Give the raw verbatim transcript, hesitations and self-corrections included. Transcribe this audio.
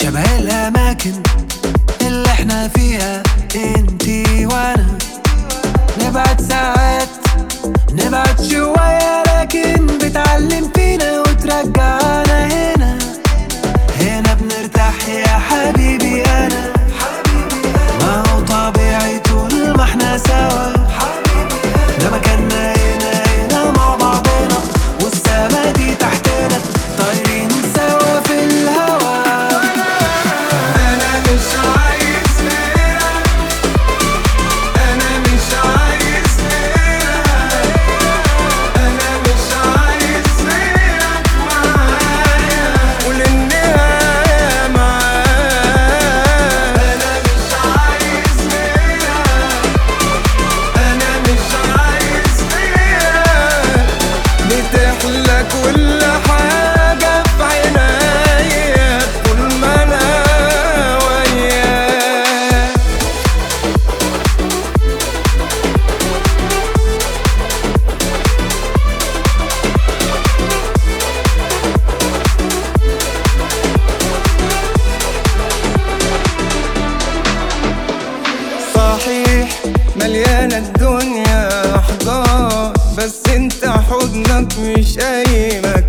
شبه الأماكن اللي احنا فيها انتي وانا. نبعد ساعات نبعد شوية، لكن بتعلم فينا وترجعنا هنا. هنا بنرتاح يا حبيبي أنا، ما هو طبيعي طول ما احنا سوا. ده مكاننا هنا هنا مع بعضنا، والسما دي تحتنا طايرين سوا في الهوا. أنا مش عايز غيرك، أنا مش عايز غيرك، أنا مش عايز غيرك معايا وللنهاية معايا. أنا مش عايز غيرك، أنا مش عايز غيرك، بتحلى كل حاجة في عنايا طول ما أنا وياك. صحيح مليانة الدنيا أحضان، بس انت حضنك مش أي مكان.